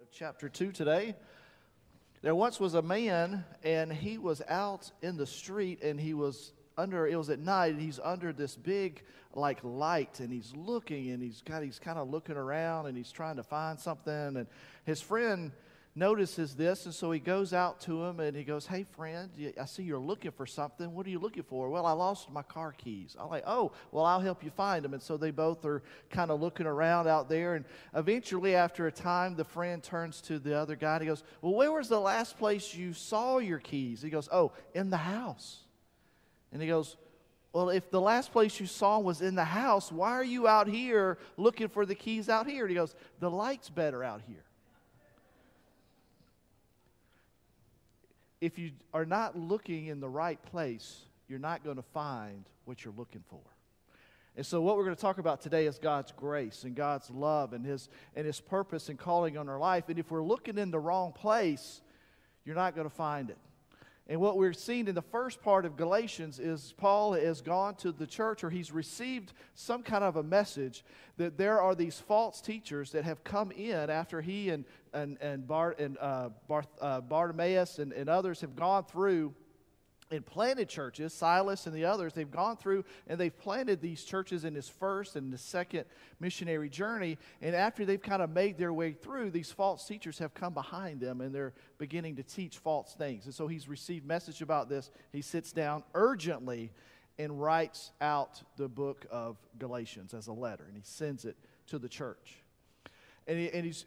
chapter 2 today. There once was a man, and he was out in the street, and it was at night, and he's under this big light, and he's looking, and he's kind of looking around, and he's trying to find something, and his friend notices this, and so he goes out to him, and he goes, "Hey friend, I see you're looking for something. What are you looking for?" "Well, I lost my car keys." I'm like, "Oh, well, I'll help you find them." And so they both are kind of looking around out there, and eventually after a time, the friend turns to the other guy, and he goes, "Well, where was the last place you saw your keys?" He goes, "Oh, in the house." And he goes, "Well, if the last place you saw was in the house, why are you out here looking for the keys out here?" And he goes, "The light's better out here." If you are not looking in the right place, you're not going to find what you're looking for. And so what we're going to talk about today is God's grace and God's love and His purpose and calling on our life. And if we're looking in the wrong place, you're not going to find it. And what we're seeing in the first part of Galatians is Paul has gone to the church, or he's received some kind of a message that there are these false teachers that have come in after he and Bartimaeus and others have gone through and planted churches. Silas and the others, they've gone through and they've planted these churches in his first and the second missionary journey. And after they've kind of made their way through, these false teachers have come behind them, and they're beginning to teach false things. And so he's received message about this. He sits down urgently and writes out the book of Galatians as a letter, and he sends it to the church. These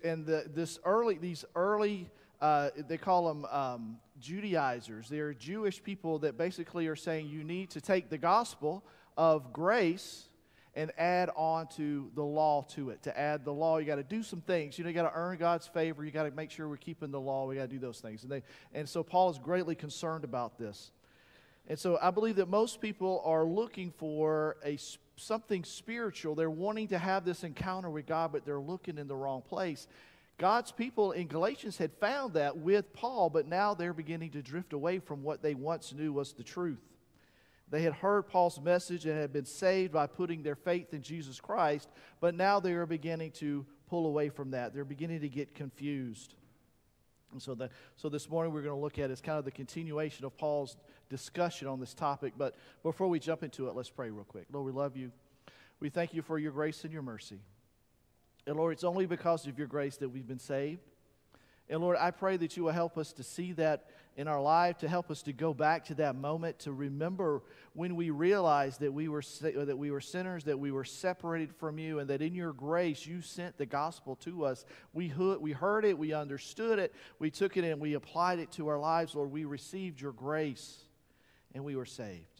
early they call them Judaizers. They're Jewish people that basically are saying you need to take the gospel of grace and add on to the law to it. To add the law, you got to do some things. You got to earn God's favor. You got to make sure we're keeping the law. We got to do those things. And so Paul is greatly concerned about this. And so I believe that most people are looking for something spiritual. They're wanting to have this encounter with God, but they're looking in the wrong place. God's people in Galatians had found that with Paul, but now they're beginning to drift away from what they once knew was the truth. They had heard Paul's message and had been saved by putting their faith in Jesus Christ, but now they are beginning to pull away from that. They're beginning to get confused. And so this morning we're going to look at is kind of the continuation of Paul's discussion on this topic. But before we jump into it, let's pray real quick. Lord, we love you. We thank you for your grace and your mercy. And Lord, it's only because of your grace that we've been saved. And Lord, I pray that you will help us to see that in our life, to help us to go back to that moment, to remember when we realized that we were sinners, that we were separated from you, and that in your grace you sent the gospel to us. We heard it, we understood it, we took it and we applied it to our lives. Lord, we received your grace and we were saved.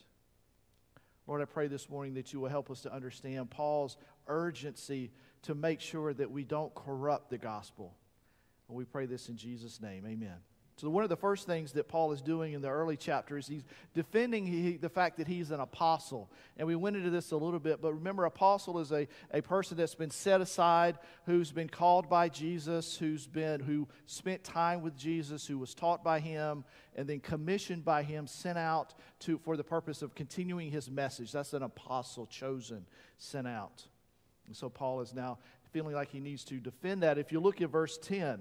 Lord, I pray this morning that you will help us to understand Paul's urgency to make sure that we don't corrupt the gospel. And we pray this in Jesus' name. Amen. So one of the first things that Paul is doing in the early chapters, he's defending the fact that he's an apostle. And we went into this a little bit, but remember, apostle is a person that's been set aside, who's been called by Jesus, who spent time with Jesus, who was taught by him, and then commissioned by him, sent out for the purpose of continuing his message. That's an apostle, chosen, sent out. And so Paul is now feeling like he needs to defend that. If you look at verse 10,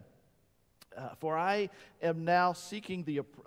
for I am now seeking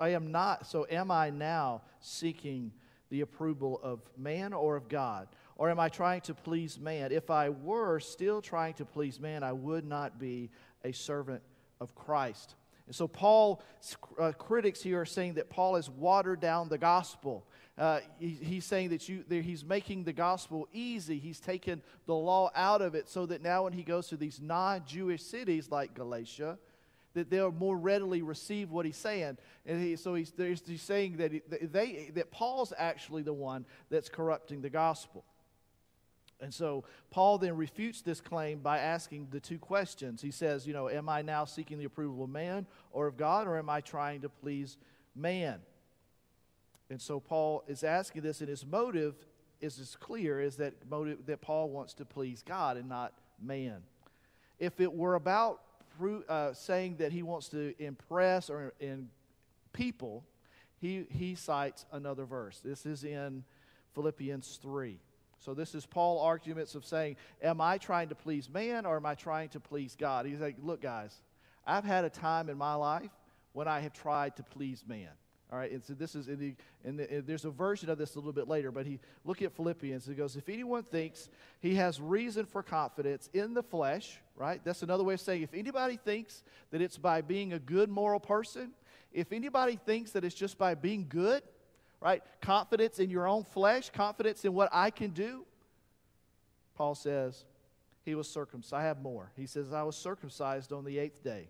am I now seeking the approval of man or of God? Or am I trying to please man? If I were still trying to please man, I would not be a servant of Christ. And so Paul's critics here are saying that Paul has watered down the gospel. He's saying that he's making the gospel easy. He's taken the law out of it so that now when he goes to these non-Jewish cities like Galatia, that they'll more readily receive what he's saying. And he's saying that Paul's actually the one that's corrupting the gospel. And so Paul then refutes this claim by asking the two questions. He says, am I now seeking the approval of man or of God, or am I trying to please man? And so Paul is asking this, and his motive is as clear as that Paul wants to please God and not man. If it were about saying that he wants to impress or in people, he cites another verse. This is in Philippians 3. So this is Paul's arguments of saying, am I trying to please man or am I trying to please God? He's like, look guys, I've had a time in my life when I have tried to please man. All right, and so this is there's a version of this a little bit later, but look at Philippians. It goes, if anyone thinks he has reason for confidence in the flesh, right? That's another way of saying if anybody thinks that it's by being a good moral person, if anybody thinks that it's just by being good, right? Confidence in your own flesh, confidence in what I can do. Paul says he was circumcised. I have more. He says, I was circumcised on the 8th day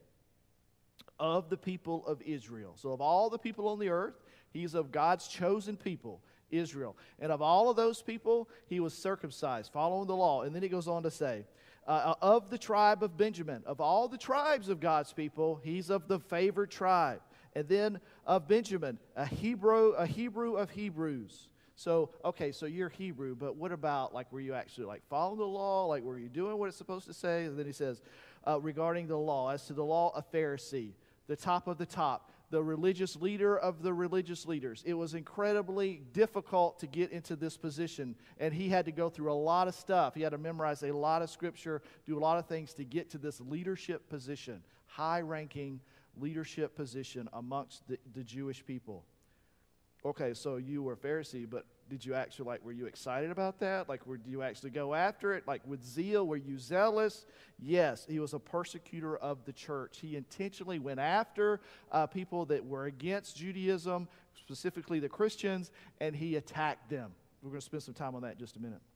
of the people of Israel. So of all the people on the earth, he's of God's chosen people, Israel. And of all of those people, he was circumcised, following the law. And then he goes on to say, of the tribe of Benjamin, of all the tribes of God's people, he's of the favored tribe. And then of Benjamin, a Hebrew of Hebrews. So, okay, so you're Hebrew, but what about, like, were you actually, like, following the law? Like, were you doing what it's supposed to say? And then he says, regarding the law, as to the law, a Pharisee, the top of the top, the religious leader of the religious leaders. It was incredibly difficult to get into this position, and he had to go through a lot of stuff. He had to memorize a lot of scripture, do a lot of things to get to this leadership position, high-ranking leadership position amongst the Jewish people. Okay, so you were a Pharisee, but did you actually, like, were you excited about that? Like, did you actually go after it? Like, with zeal, were you zealous? Yes, he was a persecutor of the church. He intentionally went after people that were against Judaism, specifically the Christians, and he attacked them. We're going to spend some time on that in just a minute.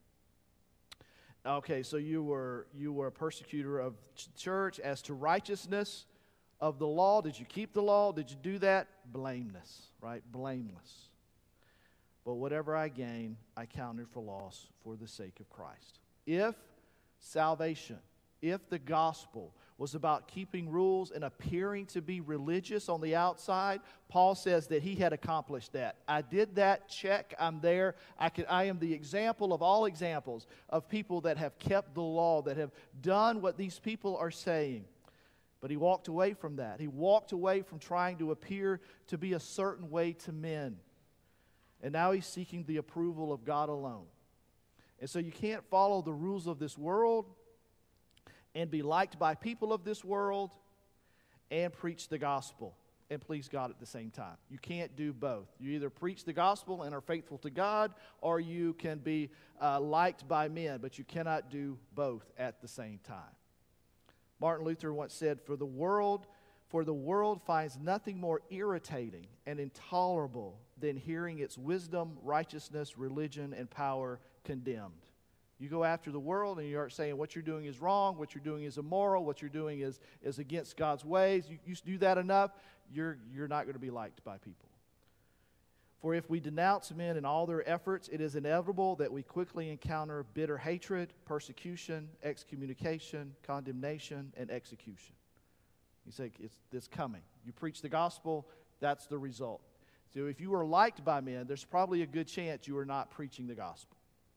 Okay, so you were a persecutor of church. As to righteousness of the law, did you keep the law? Did you do that? Blameless, right? Blameless. But whatever I gain, I counted for loss for the sake of Christ. If salvation, if the gospel was about keeping rules and appearing to be religious on the outside, Paul says that he had accomplished that. I did that, check, I'm there. I am the example of all examples of people that have kept the law, that have done what these people are saying. But he walked away from that. He walked away from trying to appear to be a certain way to men. And now he's seeking the approval of God alone. And so you can't follow the rules of this world and be liked by people of this world and preach the gospel and please God at the same time. You can't do both. You either preach the gospel and are faithful to God, or you can be liked by men, but you cannot do both at the same time. Martin Luther once said, For the world finds nothing more irritating and intolerable than hearing its wisdom, righteousness, religion, and power condemned. You go after the world and you are saying what you're doing is wrong, what you're doing is immoral, what you're doing is against God's ways. You do that enough, you're not going to be liked by people. For if we denounce men in all their efforts, it is inevitable that we quickly encounter bitter hatred, persecution, excommunication, condemnation, and execution. You say it's coming. You preach the gospel, that's the result. So if you are liked by men, there's probably a good chance you are not preaching the gospel.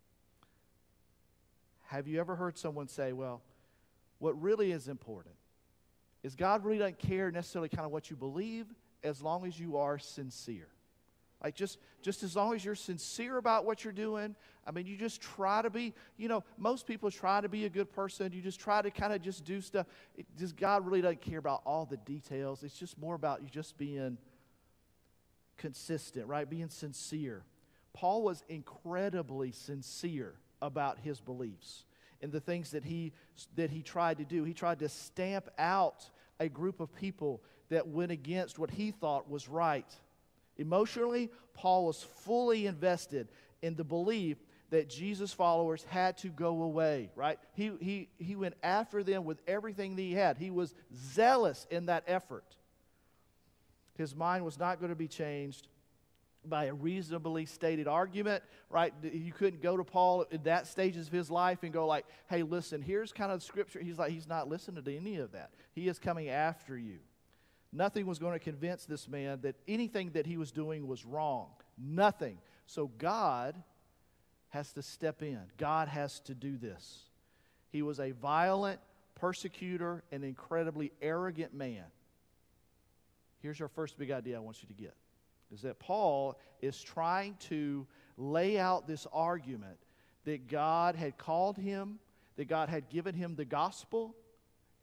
Have you ever heard someone say, well, what really is important is God really doesn't care necessarily kind of what you believe as long as you are sincere. Like just as long as you're sincere about what you're doing, I mean, you just try to be, most people try to be a good person. You just try to kind of just do stuff. God really doesn't care about all the details. It's just more about you just being consistent, right? Being sincere. Paul was incredibly sincere about his beliefs and the things that he tried to do. He tried to stamp out a group of people that went against what he thought was right. Emotionally, Paul was fully invested in the belief that Jesus' followers had to go away, right? He went after them with everything that he had. He was zealous in that effort. His mind was not going to be changed by a reasonably stated argument, right? You couldn't go to Paul in that stages of his life and go like, hey, listen, here's kind of the scripture. He's not listening to any of that. He is coming after you. Nothing was going to convince this man that anything that he was doing was wrong. Nothing. So God has to step in. God has to do this. He was a violent persecutor and incredibly arrogant man. Here's our first big idea I want you to get, is that Paul is trying to lay out this argument that God had called him, that God had given him the gospel,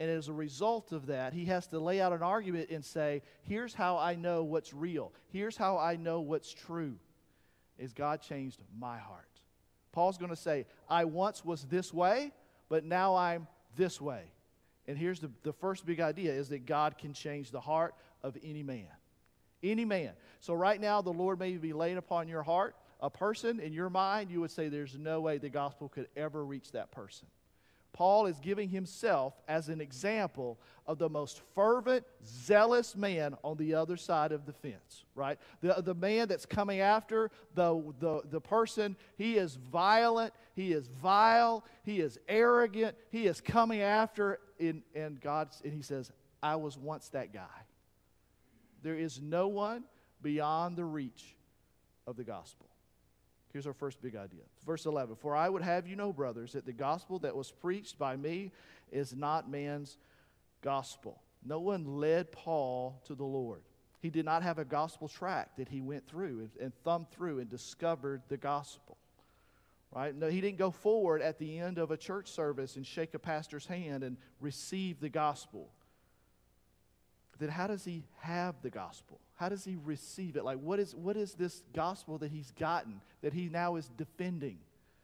And as a result of that, he has to lay out an argument and say, here's how I know what's real. Here's how I know what's true. Is God changed my heart. Paul's going to say, I once was this way, but now I'm this way. And here's the first big idea, is that God can change the heart of any man. Any man. So right now, the Lord may be laying upon your heart a person. In your mind, you would say there's no way the gospel could ever reach that person. Paul is giving himself as an example of the most fervent, zealous man on the other side of the fence, right? The man that's coming after the person, he is violent, he is vile, he is arrogant, he is coming after, and he says, I was once that guy. There is no one beyond the reach of the gospel. Here's our first big idea. Verse 11, for I would have you know, brothers, that the gospel that was preached by me is not man's gospel. No one led Paul to the Lord. He did not have a gospel tract that he went through and thumbed through and discovered the gospel. Right? No, he didn't go forward at the end of a church service and shake a pastor's hand and receive the gospel. Then how does he have the gospel? How does he receive it? Like, what is this gospel that he's gotten, that he now is defending?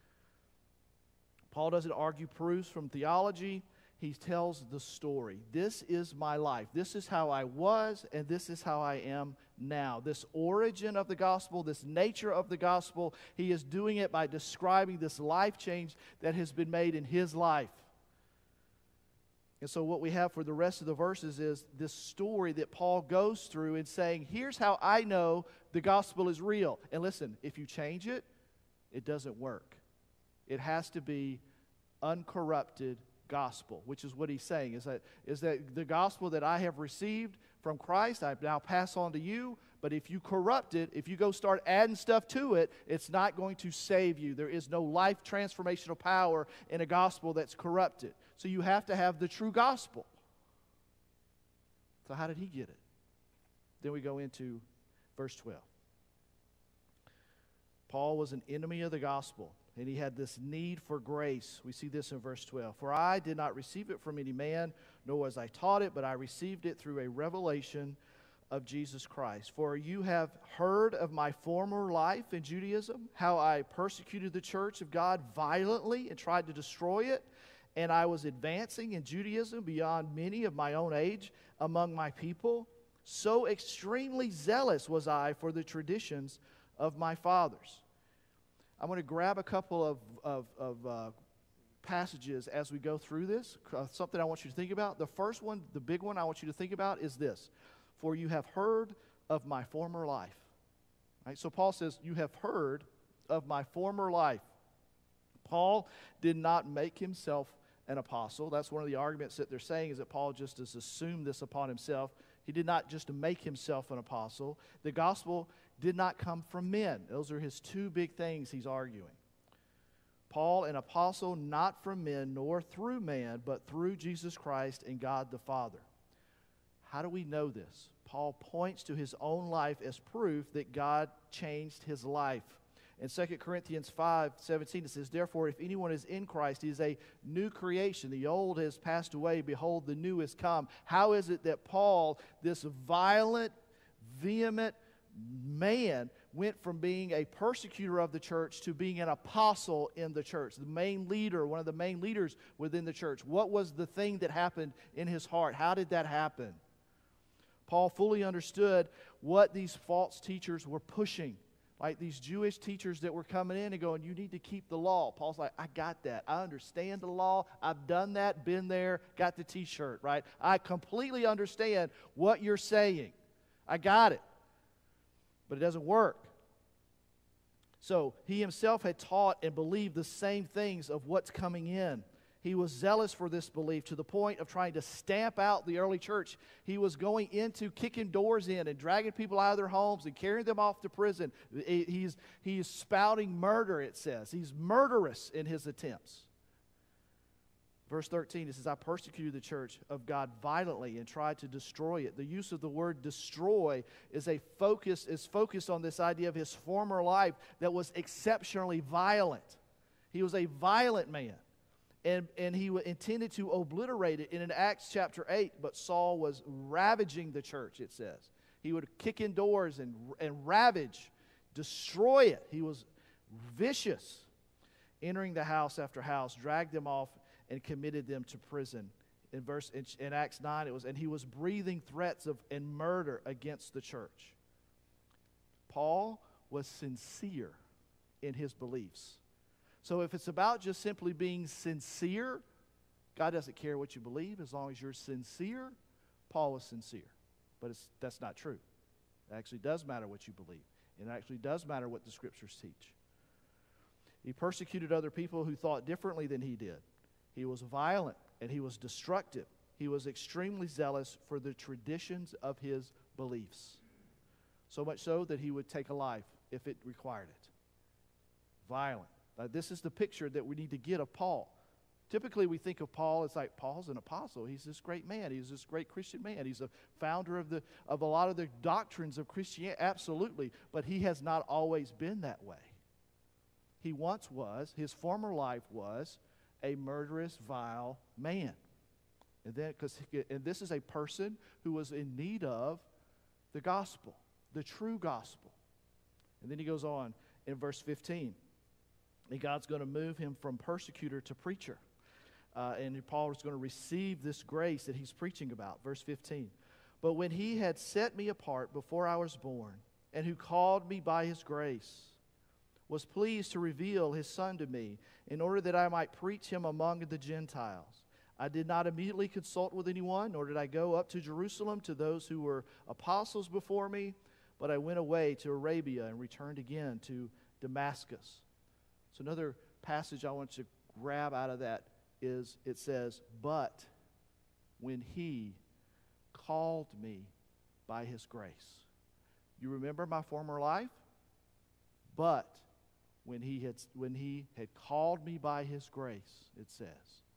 Paul doesn't argue proofs from theology. He tells the story. This is my life. This is how I was, and this is how I am now. This origin of the gospel, this nature of the gospel, he is doing it by describing this life change that has been made in his life. And so what we have for the rest of the verses is this story that Paul goes through and saying, here's how I know the gospel is real. And listen, if you change it, it doesn't work. It has to be uncorrupted gospel, which is what he's saying, is that the gospel that I have received from Christ, I now pass on to you. But if you corrupt it, if you go start adding stuff to it, it's not going to save you. There is no life transformational power in a gospel that's corrupted. So you have to have the true gospel. So how did he get it? Then we go into verse 12. Paul was an enemy of the gospel, and he had this need for grace. We see this in verse 12. For I did not receive it from any man, nor was I taught it, but I received it through a revelation of Jesus Christ. For you have heard of my former life in Judaism, how I persecuted the church of God violently and tried to destroy it, and I was advancing in Judaism beyond many of my own age among my people. So extremely zealous was I for the traditions of my fathers. I'm going to grab a couple of passages as we go through this, something I want you to think about. The first one, the big one I want you to think about is this. For you have heard of my former life. Right? So Paul says, you have heard of my former life. Paul did not make himself an apostle. That's one of the arguments that they're saying, is that Paul just has assumed this upon himself. He did not just make himself an apostle. The gospel did not come from men. Those are his two big things he's arguing. Paul, an apostle not from men nor through man, but through Jesus Christ and God the Father. How do we know this? Paul points to his own life as proof that God changed his life. In 2 Corinthians 5:17, it says, therefore, if anyone is in Christ, he is a new creation. The old has passed away. Behold, the new has come. How is it that Paul, this violent, vehement man, went from being a persecutor of the church to being an apostle in the church, the main leader, one of the main leaders within the church? What was the thing that happened in his heart? How did that happen? Paul fully understood what these false teachers were pushing. Like these Jewish teachers that were coming in and going, you need to keep the law. Paul's like, I got that. I understand the law. I've done that, been there, got the t-shirt, right? I completely understand what you're saying. I got it. But it doesn't work. So he himself had taught and believed the same things of what's coming in. He was zealous for this belief to the point of trying to stamp out the early church. He was going into kicking doors in and dragging people out of their homes and carrying them off to prison. He's spouting murder, it says. He's murderous in his attempts. Verse 13, it says, I persecuted the church of God violently and tried to destroy it. The use of the word destroy is focused on this idea of his former life that was exceptionally violent. He was a violent man. and he intended to obliterate it. And in Acts chapter 8, but Saul was ravaging the church, it says. He would kick in doors and ravage, destroy it. He was vicious, entering the house after house, dragged them off, and committed them to prison. In Acts 9, it was, and he was breathing threats and murder against the church. Paul was sincere in his beliefs. So if it's about just simply being sincere, God doesn't care what you believe as long as you're sincere. Paul was sincere, but that's not true. It actually does matter what you believe. It actually does matter what the Scriptures teach. He persecuted other people who thought differently than he did. He was violent and he was destructive. He was extremely zealous for the traditions of his beliefs. So much so that he would take a life if it required it. Violent. Now, this is the picture that we need to get of Paul. Typically, we think of Paul as like, Paul's an apostle. He's this great man. He's this great Christian man. He's a founder of a lot of the doctrines of Christianity. Absolutely. But he has not always been that way. He once was, his former life was, a murderous, vile man. And this is a person who was in need of the gospel, the true gospel. And then he goes on in verse 15. And God's going to move him from persecutor to preacher. And Paul is going to receive this grace that he's preaching about. Verse 15. But when he had set me apart before I was born, and who called me by his grace, was pleased to reveal his Son to me, in order that I might preach him among the Gentiles. I did not immediately consult with anyone, nor did I go up to Jerusalem to those who were apostles before me, but I went away to Arabia and returned again to Damascus. So another passage I want you to grab out of that is, it says, but when he called me by his grace. You remember my former life? But when he had called me by his grace, it says.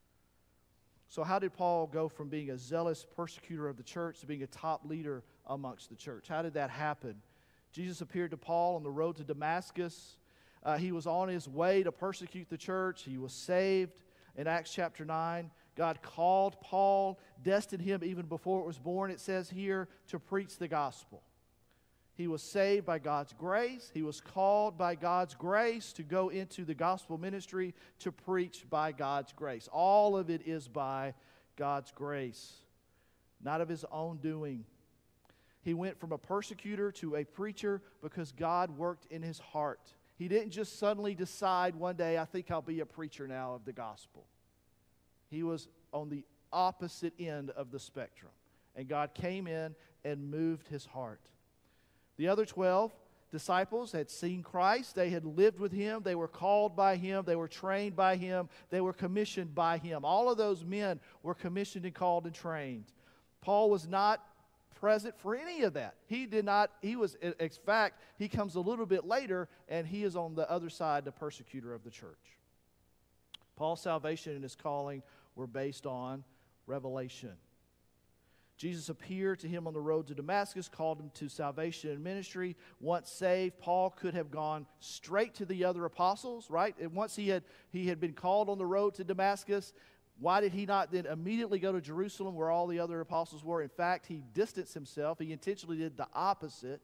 So how did Paul go from being a zealous persecutor of the church to being a top leader amongst the church? How did that happen? Jesus appeared to Paul on the road to Damascus. He was on his way to persecute the church. He was saved. In Acts chapter 9, God called Paul, destined him even before it was born, it says here, to preach the gospel. He was saved by God's grace. He was called by God's grace to go into the gospel ministry, to preach by God's grace. All of it is by God's grace, not of his own doing. He went from a persecutor to a preacher because God worked in his heart. He didn't just suddenly decide one day, I think I'll be a preacher now of the gospel. He was on the opposite end of the spectrum. And God came in and moved his heart. The other 12 disciples had seen Christ. They had lived with him. They were called by him. They were trained by him. They were commissioned by him. All of those men were commissioned and called and trained. Paul was not present for any of that. He did not. He was, in fact, he comes a little bit later, and he is on the other side, the persecutor of the church. Paul's salvation and his calling were based on revelation. Jesus appeared to him on the road to Damascus, called him to salvation and ministry. Once saved, Paul could have gone straight to the other apostles, right? And once he had been called on the road to Damascus, why did he not then immediately go to Jerusalem where all the other apostles were? In fact, he distanced himself. He intentionally did the opposite.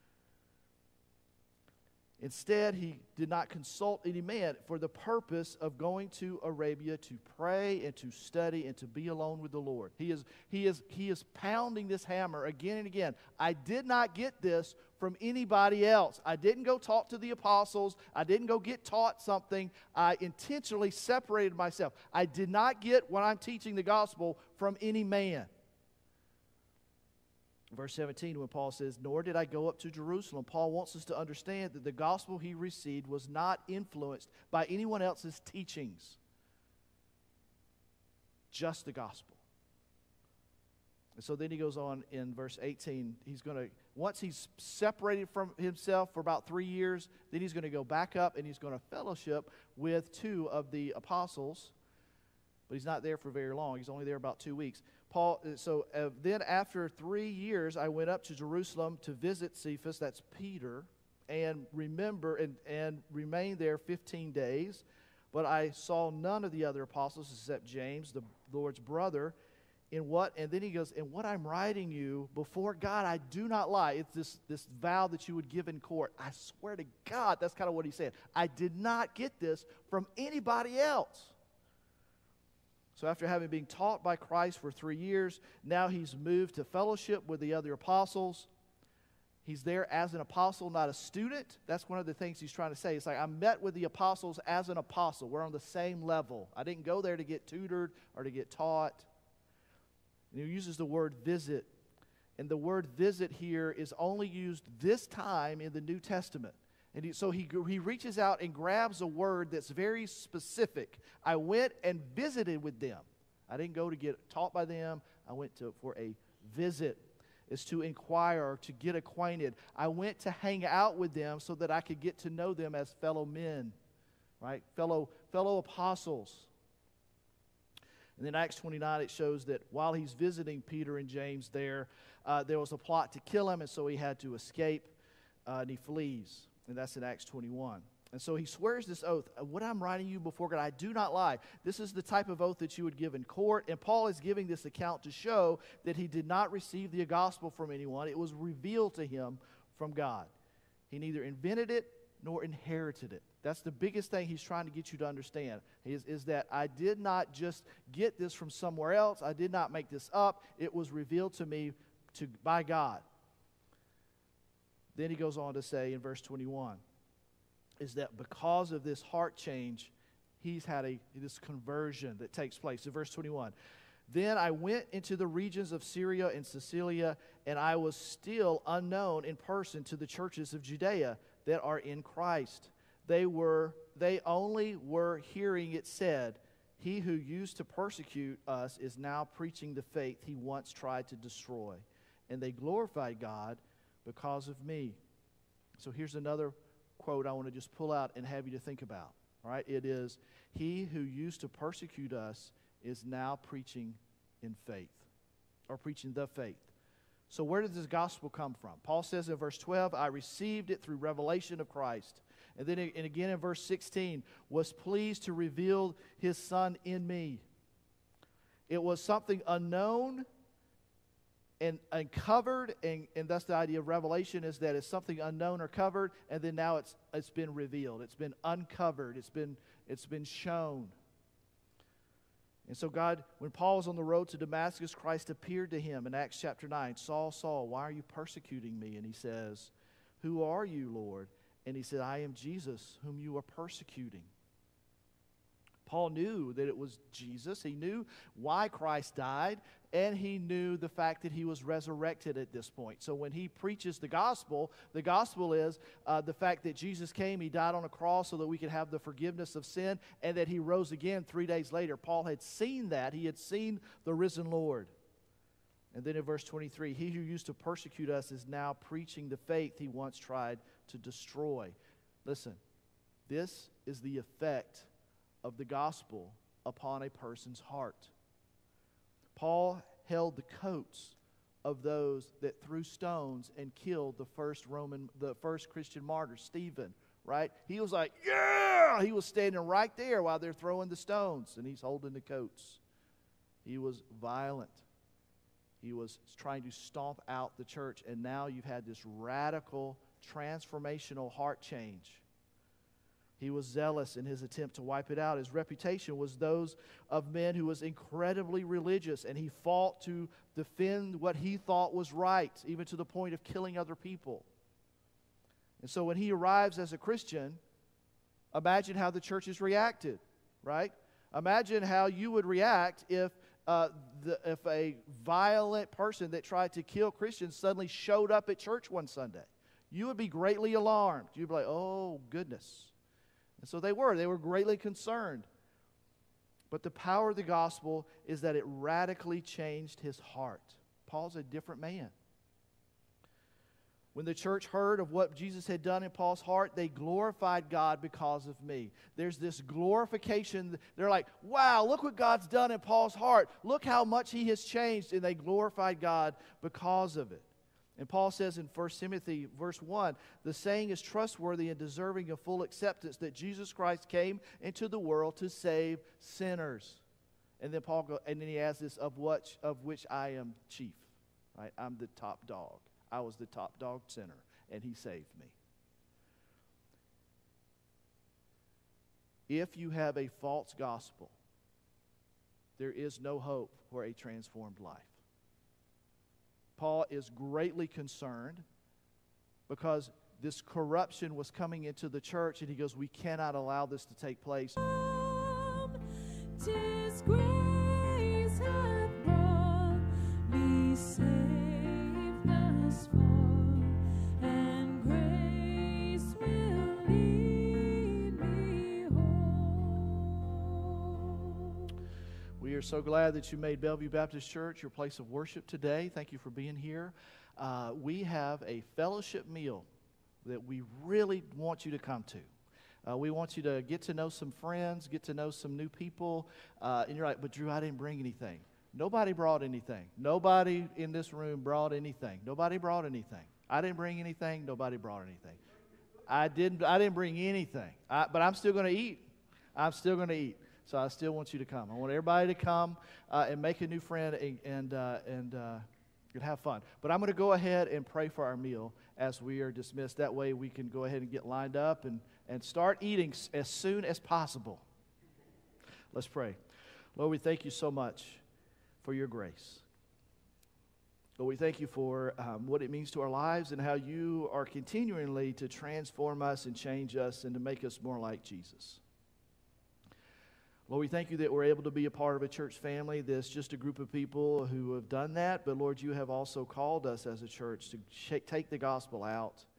Instead, he did not consult any man for the purpose of going to Arabia to pray and to study and to be alone with the Lord. He is pounding this hammer again and again. I did not get this from anybody else. I didn't go talk to the apostles. I didn't go get taught something. I intentionally separated myself. I did not get what I'm teaching the gospel from any man. Verse 17, when Paul says, nor did I go up to Jerusalem, Paul wants us to understand that the gospel he received was not influenced by anyone else's teachings. Just the gospel. And so then he goes on in verse 18, once he's separated from himself for about 3 years, then he's going to go back up and he's going to fellowship with 2 of the apostles. But he's not there for very long. He's only there about 2 weeks. Then after 3 years, I went up to Jerusalem to visit Cephas, that's Peter, and remained there 15 days. but I saw none of the other apostles except James, the Lord's brother. And then he goes, in what I'm writing you before God, I do not lie. It's this vow that you would give in court. I swear to God, that's kind of what he said. I did not get this from anybody else. So after having been taught by Christ for 3 years, now he's moved to fellowship with the other apostles. He's there as an apostle, not a student. That's one of the things he's trying to say. It's like, I met with the apostles as an apostle. We're on the same level. I didn't go there to get tutored or to get taught. And he uses the word visit. And the word visit here is only used this time in the New Testament. And so he reaches out and grabs a word that's very specific. I went and visited with them. I didn't go to get taught by them. I went for a visit. It's to inquire or to get acquainted. I went to hang out with them so that I could get to know them as fellow men, right? Fellow apostles. And in Acts 29, it shows that while he's visiting Peter and James there was a plot to kill him, and so he had to escape, and he flees. And that's in Acts 21. And so he swears this oath, what I'm writing you before God, I do not lie. This is the type of oath that you would give in court. And Paul is giving this account to show that he did not receive the gospel from anyone. It was revealed to him from God. He neither invented it nor inherited it. That's the biggest thing he's trying to get you to understand, is that I did not just get this from somewhere else. I did not make this up. It was revealed to me by God. Then he goes on to say in verse 21, is that because of this heart change, he's had this conversion that takes place. In verse 21, then I went into the regions of Syria and Cilicia, and I was still unknown in person to the churches of Judea that are in Christ. They only were hearing it said, he who used to persecute us is now preaching the faith he once tried to destroy. And they glorified God because of me. So here's another quote I want to just pull out and have you to think about. All right, it is, he who used to persecute us is now preaching in faith, or preaching the faith. So where did this gospel come from? Paul says in verse 12, I received it through revelation of Christ. And then and again in verse 16, was pleased to reveal his Son in me. It was something unknown and uncovered, and that's the idea of revelation, is that it's something unknown or covered, and then now it's been revealed. It's been uncovered. It's been shown. And so God, when Paul was on the road to Damascus, Christ appeared to him in Acts chapter 9. Saul, Saul, why are you persecuting me? And he says, who are you, Lord? And he said, I am Jesus, whom you are persecuting. Paul knew that it was Jesus. He knew why Christ died, and he knew the fact that he was resurrected at this point. So when he preaches the gospel is the fact that Jesus came, he died on a cross so that we could have the forgiveness of sin, and that he rose again 3 days later. Paul had seen that. He had seen the risen Lord. And then in verse 23, he who used to persecute us is now preaching the faith he once tried to destroy. Listen, this is the effect of the gospel upon a person's heart. Paul held the coats of those that threw stones and killed the first Christian martyr, Stephen, right? He was like, yeah! He was standing right there while they're throwing the stones, and he's holding the coats. He was violent. He was trying to stomp out the church, and now you've had this radical, transformational heart change. He was zealous in his attempt to wipe it out. His reputation was those of men who was incredibly religious, and he fought to defend what he thought was right, even to the point of killing other people. And so when he arrives as a Christian, imagine how the church has reacted, right? Imagine how you would react if a violent person that tried to kill Christians suddenly showed up at church one Sunday. You would be greatly alarmed. You'd be like, oh, goodness. And so they were greatly concerned. But the power of the gospel is that it radically changed his heart. Paul's a different man. When the church heard of what Jesus had done in Paul's heart, they glorified God because of me. There's this glorification. They're like, wow, look what God's done in Paul's heart. Look how much he has changed. And they glorified God because of it. And Paul says in 1 Timothy verse 1, the saying is trustworthy and deserving of full acceptance that Jesus Christ came into the world to save sinners. And then and then he adds this, of which I am chief. Right? I'm the top dog. I was the top dog sinner, and he saved me. If you have a false gospel, there is no hope for a transformed life. Paul is greatly concerned because this corruption was coming into the church, and he goes, we cannot allow this to take place. Tis grace hath brought me safe thus far, and grace will lead me home. We are so glad that you made Bellevue Baptist Church your place of worship today. Thank you for being here. We have a fellowship meal that we really want you to come to. We want you to get to know some friends, get to know some new people. And you're like, but Drew, I didn't bring anything. Nobody brought anything. Nobody in this room brought anything. Nobody brought anything. I didn't bring anything. Nobody brought anything. I didn't bring anything. But I'm still going to eat. I'm still going to eat. So I still want you to come. I want everybody to come and make a new friend and have fun. But I'm going to go ahead and pray for our meal as we are dismissed. That way we can go ahead and get lined up and start eating as soon as possible. Let's pray. Lord, we thank you so much for your grace. Lord, we thank you for what it means to our lives and how you are continually to transform us and change us and to make us more like Jesus. Lord, we thank you that we're able to be a part of a church family that's just a group of people who have done that. But Lord, you have also called us as a church to take the gospel out